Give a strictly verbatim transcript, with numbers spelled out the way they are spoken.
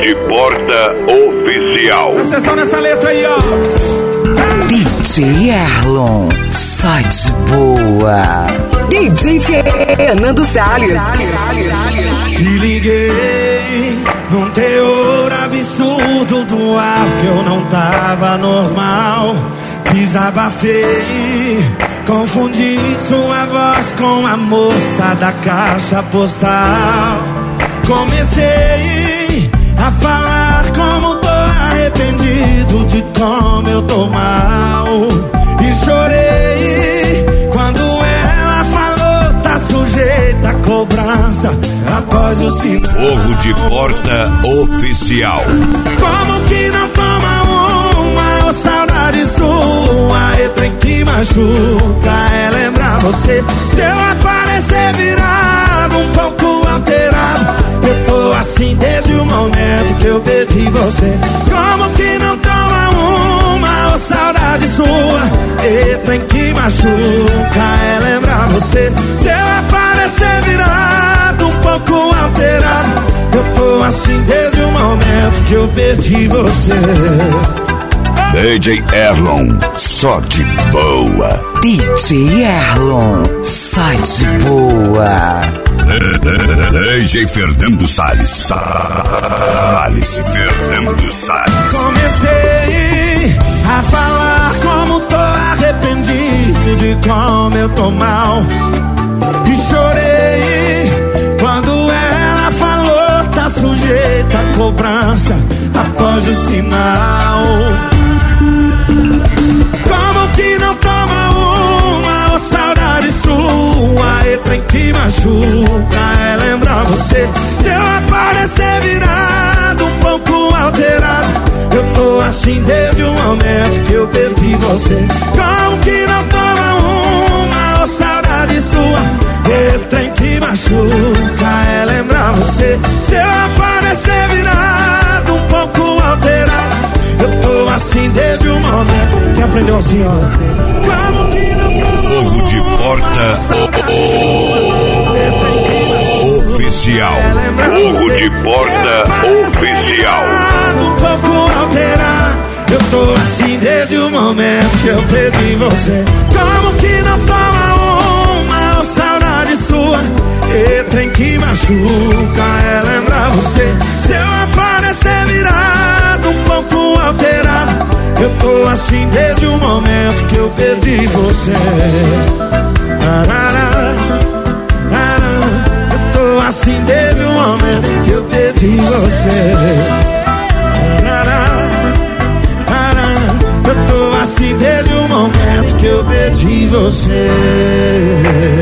de Porta Oficial. Presta atenção nessa letra aí, ó. D J Erlon, só de boa. D J Fernando Salles. Te liguei num teor absurdo do ar que eu não tava normal. Desabafei, confundi sua voz com a moça da caixa postal. Comecei a falar como tô arrependido de como eu tô mal. E chorei quando ela falou tá sujeita a cobrança após o sinal. Fogo de Porta Oficial. Como que não toma uma, oh, saudade sua, é trem que machuca, é lembrar você. Se eu aparecer virado, um pouco alterado, eu tô assim desde o momento que eu perdi você. Como que não toma uma, oh, saudade sua, é trem que machuca, é lembrar você. Se eu aparecer virado, um pouco alterado, eu tô assim desde o momento que eu perdi você. D J Erlon, só de boa. D J Erlon, só de boa. D J Fernando Salles. Salles. Fernando Salles. Comecei a falar como tô arrependido de como eu tô mal. E chorei quando ela falou tá sujeita a cobrança após o sinal. Como que não toma uma, oh, saudade sua, é trem que machuca, é lembrar você. Se eu aparecer virado, um pouco alterado, eu tô assim desde o momento que eu perdi você. Como que não toma uma, oh, saudade sua, é trem que machuca, é lembrar você. Se eu aparecer virado, um pouco alterado, eu tô assim desde o momento que aprendeu assim, ó. Como que não toma Fogo de Porta Oficial. Fogo de Porta Oficial. Um pouco alterado, eu tô assim desde o momento que eu perdi você. Como que não toma uma, oh, saudade sua, é trem que machuca, é lembrar você. Se eu aparecer virado, um pouco alterado, eu tô assim desde o momento que eu perdi você. Eu tô assim desde o momento que eu perdi você. Eu tô assim desde o momento que eu perdi você.